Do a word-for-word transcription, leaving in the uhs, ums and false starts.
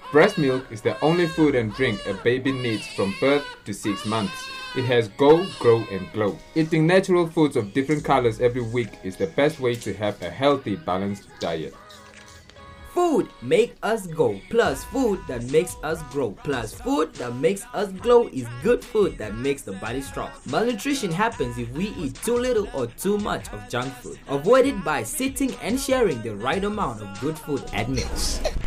Breast milk is the only food and drink a baby needs from birth to six months. It has go, grow and glow. Eating natural foods of different colors every week is the best way to have a healthy, balanced diet. Food make us go, plus food that makes us grow, plus food that makes us glow is good food that makes the body strong. Malnutrition happens if we eat too little or too much of junk food. Avoid it by sitting and sharing the right amount of good food at meals.